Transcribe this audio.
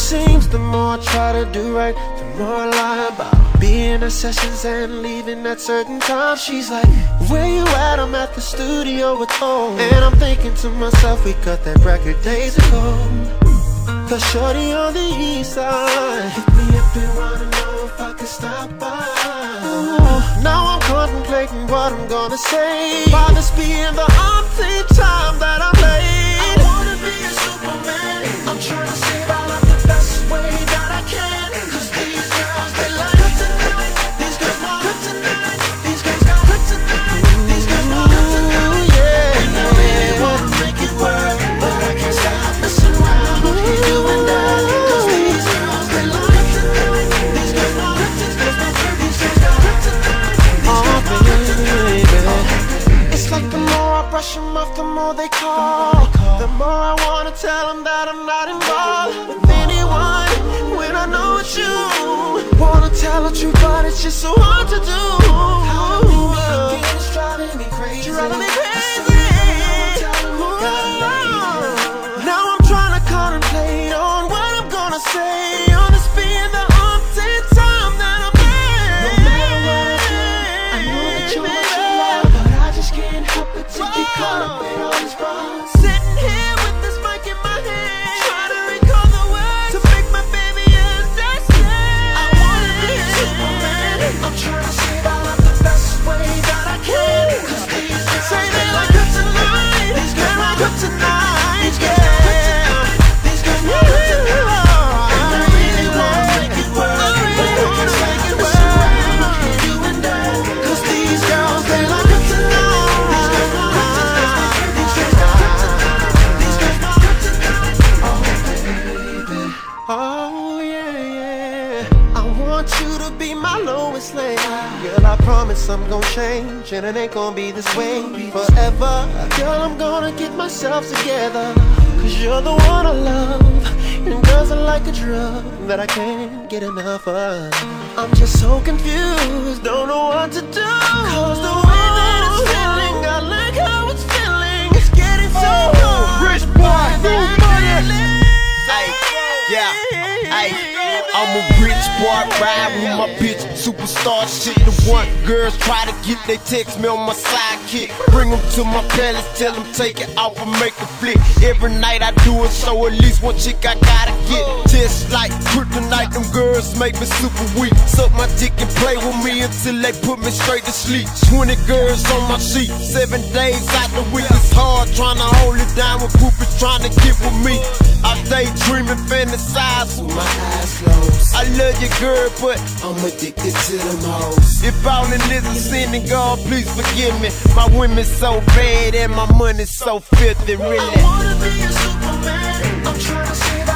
seems the more I try to do right, the more I lie about being at sessions and leaving at certain times. She's like, where you at? I'm at the studio with O. And I'm thinking to myself, we cut that record days ago. Cause shorty on the east side hit me up and wanna know if I could stop by. Ooh, now I'm contemplating what I'm gonna say by this being the umpteenth time that I'm late. I wanna be a Superman. I'm trying to save our life the best way that I can. Cause these girls, they like kryptonite. These girls want kryptonite. These girls got kryptonite. These girls want kryptonite. Yeah, and I really wanna make it work, but I can't stop messing around. Keep doing that. Cause these girls, they like kryptonite. These girls want kryptonite. These girls got kryptonite. Baby, it's like the more I brush them off, the more they call. The more I wanna tell them that I'm not involved with anyone when I know it's you. Wanna tell the truth, but it's just so hard to do. It's driving me crazy. Driving me crazy. Now I'm trying to contemplate on what I'm gonna say on this being the umpteenth time that I'm late. No matter what I do, I know that you're what you love, but I just can't help it to get caught up in all these wrongs. Sitting here with this mic in my hand, trying to recall the words to make my baby understand. I wanna be a Superman. I'm trying to save our life the best way that I can. Cause these girls say they like kryptonite. These girls like kryptonite. These girls like kryptonite. These girls like kryptonite. And I really wanna make it work. I really wanna make it work. You and I. Cause these girls, they like kryptonite. These girls like kryptonite. These girls like kryptonite. These girls like kryptonite. Oh baby. Oh yeah, yeah. I want you to be my Lois Lane. Girl, I promise I'm gonna change, and it ain't gonna be this way forever. Girl, I'm gonna get myself together. Cause you're the one I love, and girls are like a drug that I can't get enough of. I'm just so confused, don't know what to do. Cause the way that it's feeling, I like how it's feeling. It's getting so hard. Rich boy, new money. Ay, yeah, ay, I'm a rich boy, ride with my bitch, superstar shit. The one girls try to get, they text me on my sidekick. Bring them to my palace, tell them take it off and make a flick. Every night I do it, so at least one chick I gotta get. Just like kryptonite, them girls make me super weak. Suck my dick and play with me until they put me straight to sleep. 20 girls on my sheet, 7 days out the week. It's hard trying to hold it down when groupies trying to get with me. I daydream and fantasize with my eyes closed. I love you, girl, but I'm addicted to them hoes. If all in this is sin, then God, please forgive me. My women's so bad and my money's so filthy, really. I wanna be a Superman. I'm trying to save